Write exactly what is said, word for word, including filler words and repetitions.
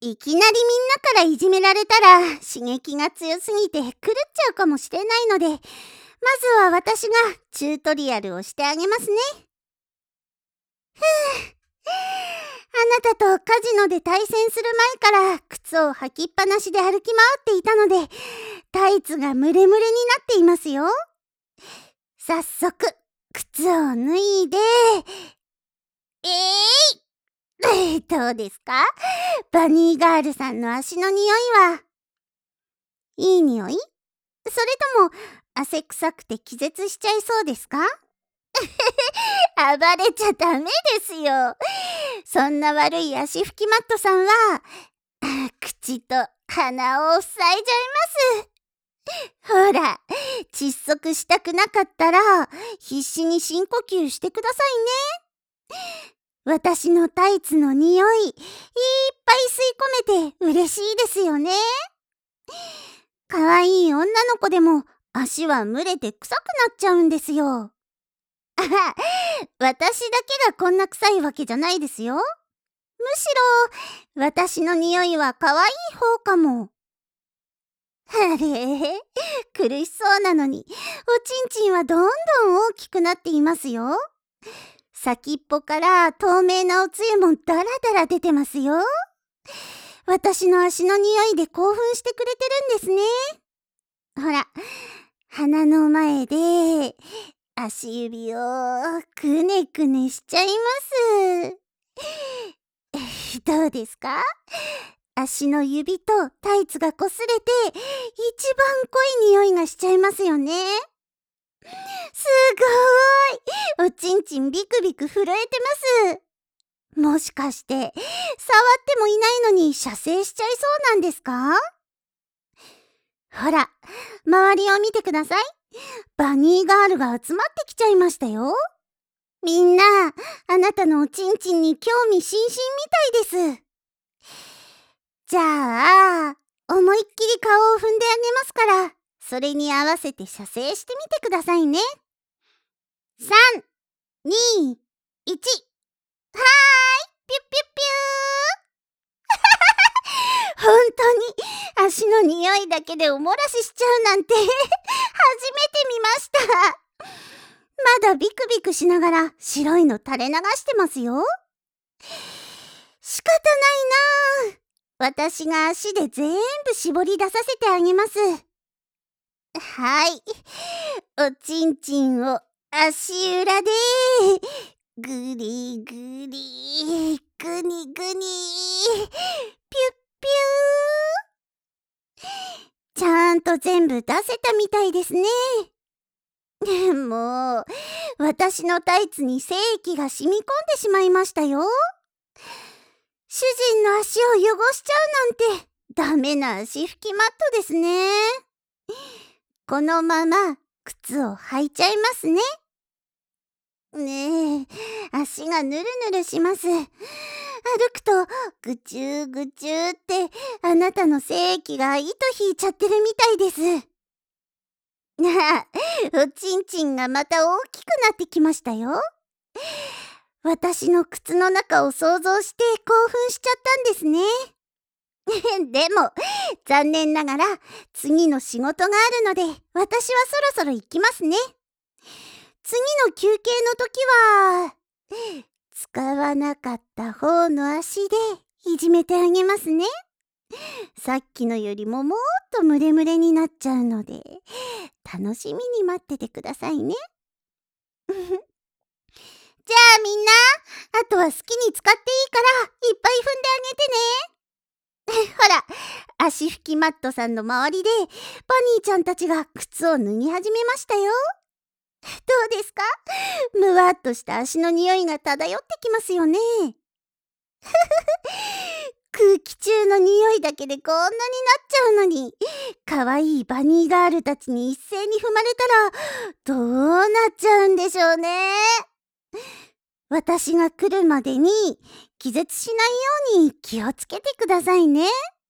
いきなりみんなからいじめられたら刺激が強すぎて狂っちゃうかもしれないので、まずは私がチュートリアルをしてあげますね。ふぅ。あなたとカジノで対戦する前から靴を履きっぱなしで歩き回っていたので、タイツがムレムレになっていますよ。早速、靴を脱いで、えーいどうですか？バニーガールさんの足の匂いは。いい匂い？それとも汗臭くて気絶しちゃいそうですか？暴れちゃダメですよ。そんな悪い足拭きマットさんは口と鼻を塞いじゃいます。ほら、窒息したくなかったら必死に深呼吸してくださいね。私のタイツの匂いいっぱい吸い込めて嬉しいですよね。かわいい女の子でも足は蒸れて臭くなっちゃうんですよ。あは、私だけがこんな臭いわけじゃないですよ。むしろ私の匂いは可愛い方かも。あれ、苦しそうなのにおちんちんはどんどん大きくなっていますよ。先っぽから透明なおつゆもだらだら出てますよ。私の足の匂いで興奮してくれてるんですね。ほら、鼻の前で足指をくねくねしちゃいます。どうですか？足の指とタイツがこすれて一番濃い匂いがしちゃいますよね。すごーい、おちんちんビクビク震えてます。もしかして触ってもいないのに射精しちゃいそうなんですか？ほら、周りを見てください。バニーガールが集まってきちゃいましたよ。みんな、あなたのおちんちんに興味津々みたいです。じゃあ、思いっきり顔を踏んであげますから、それに合わせて射精してみてくださいね。さん、に、いち、はーい、ピュッピュッピュー。本当に足の匂いだけでおもらししちゃうなんて初めて見ました。まだビクビクしながら白いの垂れ流してますよ。仕方ないなあ。私が足で全部絞り出させてあげます。はい。おちんちんを足裏でぐりぐりぐにぐにピュッピュー。ちゃんと全部出せたみたいですね。もう私のタイツに精液が染み込んでしまいましたよ。主人の足を汚しちゃうなんてダメな足拭きマットですね。このまま靴を履いちゃいますね。ねえ、足がぬるぬるします。歩くとぐちゅーぐちゅーってあなたの精液が糸引いちゃってるみたいです。おちんちんがまた大きくなってきましたよ。私の靴の中を想像して興奮しちゃったんですね。でも残念ながら次の仕事があるので私はそろそろ行きますね。次の休憩の時は使わなかった方の足でいじめてあげますね。さっきのよりももっとムレムレになっちゃうので楽しみに待っててくださいね。じゃあみんな、あとは好きに使っていいからいっぱい踏んであげてね。ほら、足拭きマットさんの周りでバニーちゃんたちが靴を脱ぎ始めましたよ。どうですか？むわっとした足の匂いが漂ってきますよね。空気中の匂いだけでこんなになっちゃうのに、かわいいバニーガールたちに一斉に踏まれたらどうなっちゃうんでしょうね。私が来るまでに気絶しないように気をつけてくださいね。